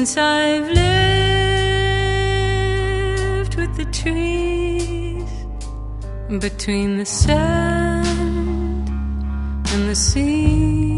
since I've lived with the trees, between the sand and the sea.